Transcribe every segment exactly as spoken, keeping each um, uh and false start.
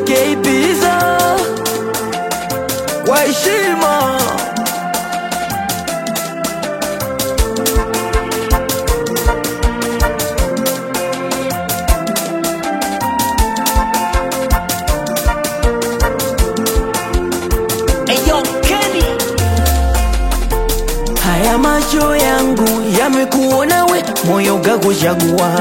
K Pizza kwa heshima. Eyo Kenny, Haya macho yangu yamekuona we, moyo ukakuchagua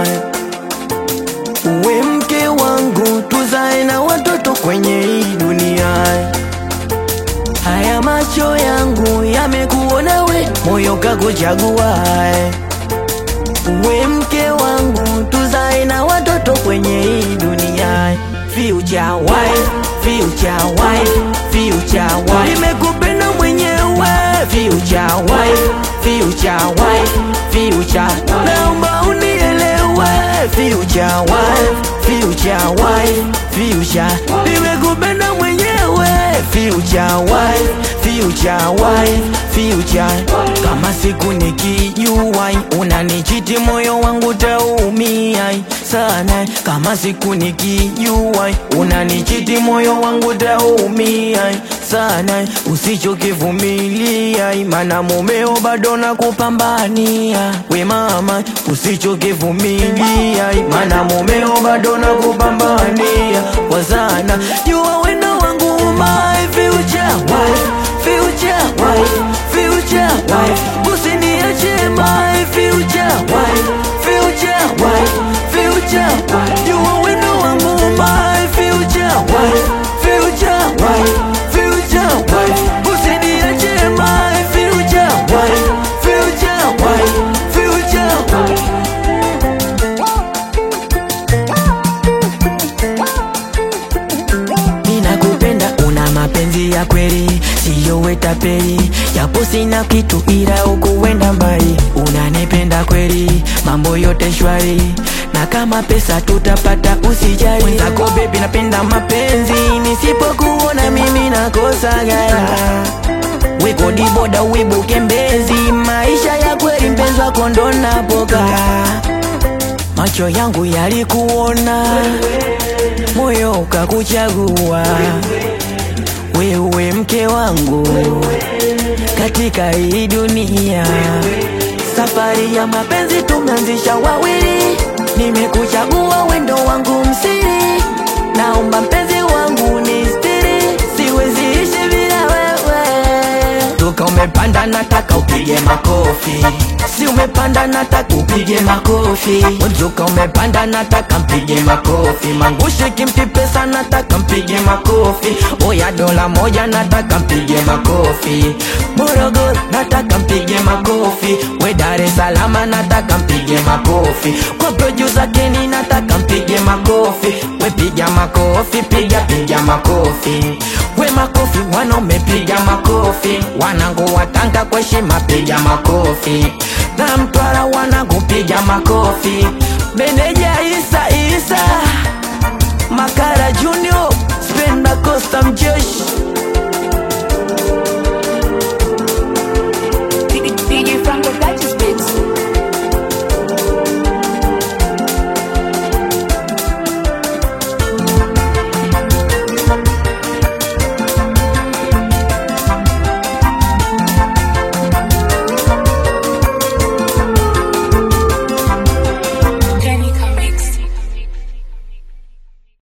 uwe mke wangu, tuzae na watoto kwenye hii dunia. Haya macho yangu yamekuona we, moyo ukakuchagua uwe mke wangu, tuzae na watoto kwenye hii dunia. Future wife, future wife, future wife, nimekupenda mwenyewe. Future wife, future wife, future, naomba unielewe. Future wife, future wife, future, nimekupenda mwenyewe. Future wife, future wife, future, kama siku nikijua unanichiti moyo wangu taumia sana. Kama siku nikijua unanichiti moyo wangu taumia sana. Usichokivumilia maana mumeo bado nakupambania. We mama, usichokivumilia maana mumeo bado nakupambania kwa sana. Jua wendo wangu my future wife, future wife, future wife, usiniache my future wife, future wife, future wife. Jua wendo wangu my future wife, future wife, future wife, usiniache my future wife, future wife, future wife. Ninakupenda, una mapenzi ya kweli, siyo wetapeli, japo sina kitu ila ukuwenda mbali. Unanipenda kweli, mambo yote shwari, na kama pesa tutapata usijali. Mwenzako baby napenda mapenzi, nisipokuona mimi nakosa gaya. Weko diboda wibuke mbezi, maisha ya kweli mpenzi wako ndo napoka. Macho yangu yalikuona, moyo ukakuchagua wewe mke wangu katika hii dunia. Safari ya mapenzi tumeanzisha wawili, nimekuchagua wendo wangu msiri. Naomba mpenzi wangu nistiri, siwezi ishi bila wewe. Toka umepanda nataka upige makofi, si umepanda nataka upige makofi. Toka umepanda nataka mpige makofi, Mangushi kimpi pesa nataka mpige makofi. Oya dola moja nataka mpige makofi, Morogoro nataka mpige makofi, we Dar es Salaam nataka mpige makofi, kwa producer Kenny nataka mpige makofi. We piga makofi, piga piga makofi, we makofi wanaume piga makofi. Wanangu watanga kwa heshima piga makofi, na Mtwara wanangu piga makofi. Meneja Isa Isa, Makara Junior, Spenda Costa Mjeshi,